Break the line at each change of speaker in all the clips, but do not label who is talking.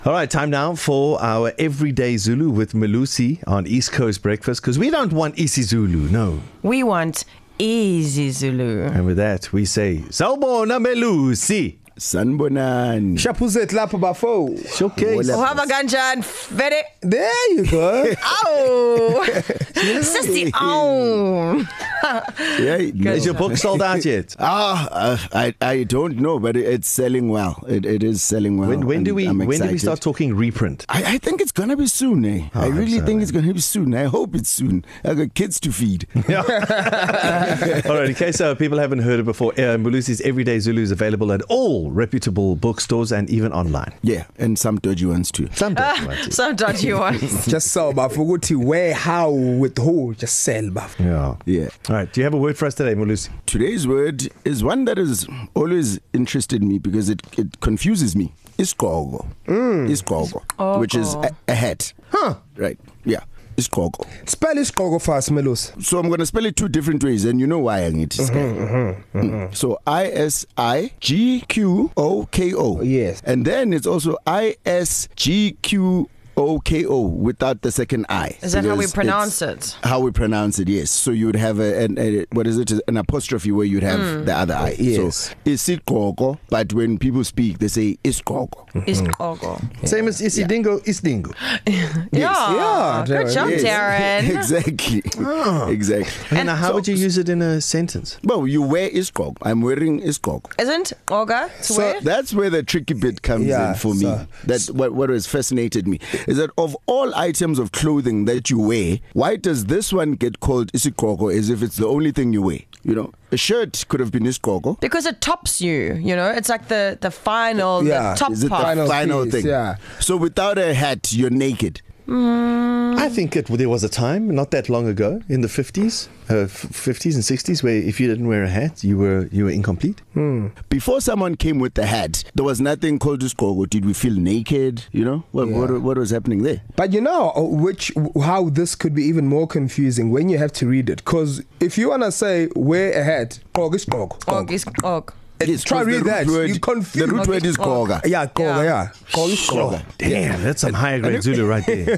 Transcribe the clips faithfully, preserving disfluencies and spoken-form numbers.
All right, time now for our Everyday Zulu with Melusi on East Coast Breakfast, because we don't want isiZulu, no.
We want easy Zulu.
And with that, we say, Sawubona Melusi.
Sanbonani.
Shapuzet lapha bafo.
Showcase.
Uhamba kanjani? Vele.
There you go.
Ow. Sissy. Ow.
Yeah,
Is your book sold out yet?
Ah, uh, I I don't know, but it's selling well. It it is selling well.
When, when do we when do we start talking reprint?
I, I think it's gonna be soon, eh?
Oh,
I really
so,
think
man.
it's gonna be soon. I hope it's soon. I got kids to feed.
All right, in case uh, people haven't heard it before, uh, Melusi's Everyday Zulu is available at all reputable bookstores and even online.
Yeah, and some dodgy ones too.
Some
Uh,
uh,
some dodgy ones.
Just sell bafo ukuthi where, how, with who, just sell bafo.
Yeah.
Yeah.
All right, do you have a word for us today, Melusi?
Today's word is one that has always interested me because it, it confuses me. Iskogo. Mm. Iskogo.
Iskogo.
Which is a, a hat.
Huh.
Right. Yeah. Iskogo.
Spell iskogo fast, Melus.
So I'm going to spell it two different ways, and you know why I need to spell. Mm-hmm, mm-hmm, mm-hmm. So I S I G Q O K O.
Yes.
And then it's also I S G Q O K O without the second I.
Is that how we
because
pronounce
it's
it?
How we pronounce it, yes. So you would have a, an, a what is it, an apostrophe where you'd have mm. the other I.
Yes.
So isikoko, but when people speak, they say iskoko.
Iskogo.
Same as isidingo, isdingo.
Yeah.
Yeah,
Good
Darren.
job,
Yes.
Darren.
Exactly.
Oh.
Exactly.
And now, how
so,
would you use it in a sentence?
Well, you wear iskoko. I'm wearing iskoko.
Isn't Olga to
So
wear?
that's where the tricky bit comes
Yeah,
in for me.
so-
That's what what has fascinated me is that of all items of clothing that you wear, why does this one get called isikoko as if it's the only thing you wear? You know, a shirt could have been isikoko.
Because it tops you, you know, it's like the, the final,
Yeah.
the top
Is it
part.
the
Final
final
piece,
thing?
yeah.
So without a hat, you're naked.
I think it, there was a time not that long ago in the fifties, uh, fifties and sixties, where if you didn't wear a hat, you were you were incomplete.
Before someone came with the hat, there was nothing called isikoko. Did we feel naked? You know, what
Yeah.
what, what was happening there?
But you know which how this could be even more confusing when you have to read it. Because if you want to say wear a hat, og iskogo.
Og, iskog.
Yes,
Try
'cause the
read
root
that.
word-
You confuse-
The root word is
Og.
koga.
Yeah, koga,
Yeah.
yeah. Koga iskogo.
Damn, that's some higher grade Zulu right there.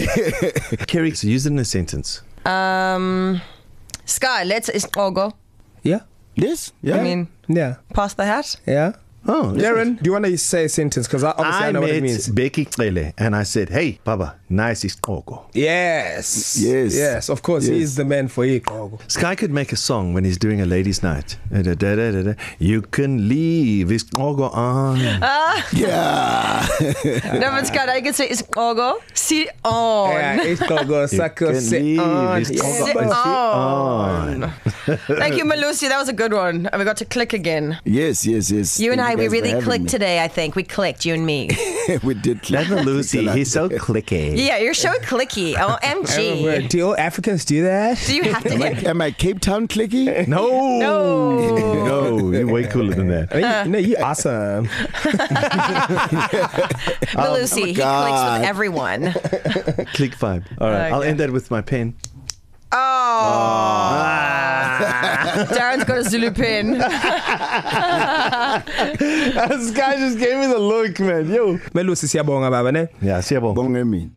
Kerry, so use it in a sentence.
Um, Sky, let's iskogo.
Yeah,
Yes. Yeah.
I mean,
yeah,
pass the hat.
yeah.
Oh,
Darren, do you want to say a sentence? Because obviously I,
I
know what it
met
means.
Becky Cele and I said, "Hey, Baba, nice iskogo."
Yes.
Yes.
Yes, of course.
Yes.
He is the man for iskogo.
Sky could make a song when he's doing a ladies' night. Da, da, da, da, da. You can leave iskogo on.
Yeah.
No, but Sky, I can say iskogo. Sit on.
Yeah, iskogo,
You
sucker,
can
sit
leave
on.
iskogo
Sit
on.
on. Thank you, Melusi. That was a good one. And we got to click again.
Yes, yes, yes.
You and
Thank
I, we
guys for
really
having
clicked
me.
today, I think. We clicked, you and me.
We did.
That's Lucy. He's so clicky.
Yeah, you're so clicky. O M
Everywhere.
G.
Do all Africans do that?
Do you have to
Am I,
get...
am I Cape Town clicky?
No,
No.
no, you're way cooler than that.
I mean, you, no, you awesome.
Melusi, he clicks
God.
with everyone.
Click vibe. All right, I'll
Okay.
end that with my pen.
Oh. Darren's got a Zulu pin.
This guy just gave me the look, man. Yo.
Melusi siyabonga baba ne.
Yeah, siyabonga.
Bong I mean.